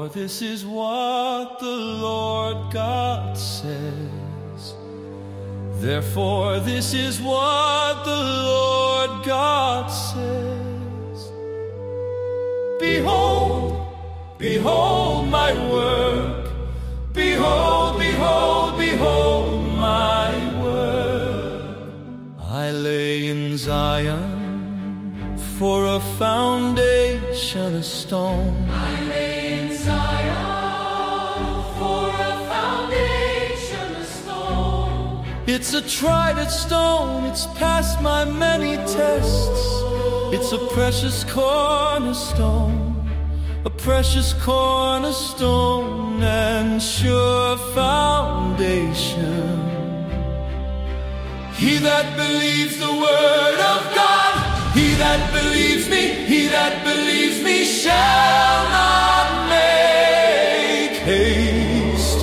For this is what the Lord God says. Therefore this is what the Lord God says. Behold, behold my work. Behold, behold, behold my work. I lay in Zion for a foundation, a stone. I lay in Zion for a foundation, a stone. It's a tried stone, it's passed my many tests. It's a precious cornerstone, a precious cornerstone and sure foundation. He that believes the word of God, he that believes me shall not make haste.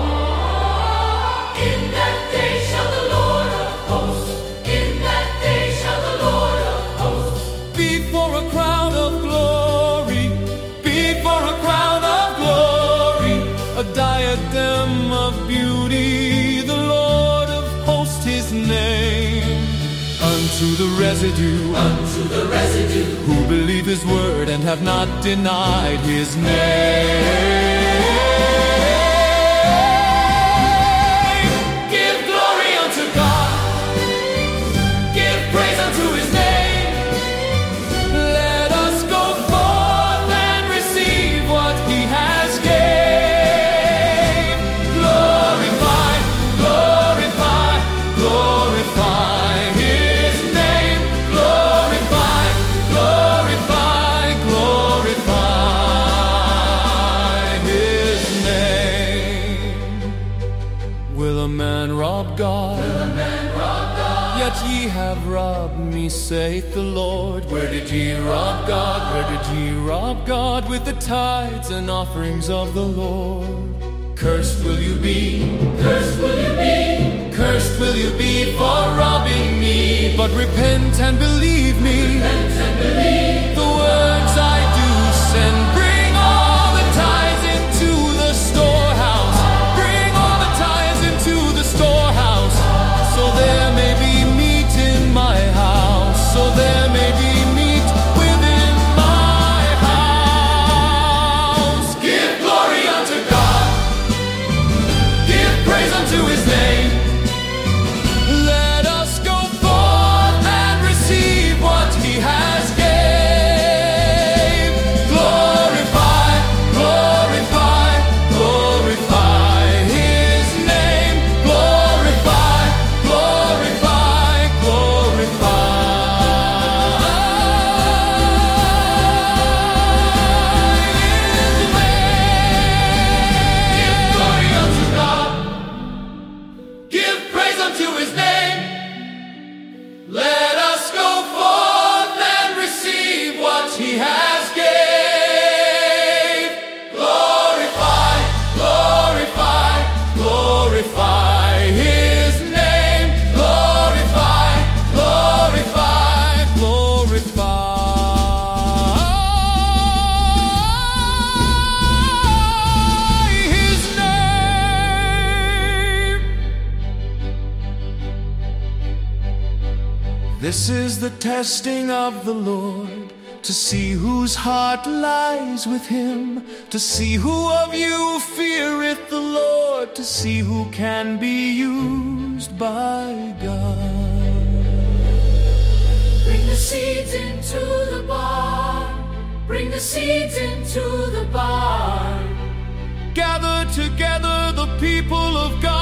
In that day shall the Lord of hosts, in that day shall the Lord of hosts be for a crown of glory, be for a crown of glory, a diadem of beauty, the Lord of hosts his name. Unto the residue who believe his word and have not denied his name. Give glory unto God, give praise unto his name. Let us go forth and receive what he has gave. Glorify, glorify, glorify his name. Glorify, glorify, glorify his name. Will a man rob God? Yet ye have robbed me, saith the Lord. Where did ye rob God? Where did ye rob God? With the tithes and offerings of the Lord. Cursed will you be, cursed will you be, cursed will you be for robbing me. But repent and believe me, the words I do send. Bring all the tithes into the storehouse, bring all the tithes into the storehouse, so there may be meat in my house, so there may be meat within my house. Give glory unto God, give praise unto his name. Let us go forth and receive what he has gave. Glorify, glorify, glorify his name. Glorify, glorify, glorify his name. Give glory unto God, give praise unto his name. Let us go forth and receive what he has gave. Glorify, glorify, glorify his name. Glorify, glorify, glorify his name. This is the testing of the Lord, to see whose heart lies with him, to see who of you feareth the Lord, to see who can be used by God. Bring the seeds into the barn, bring the seeds into the barn. Gather together the people of God.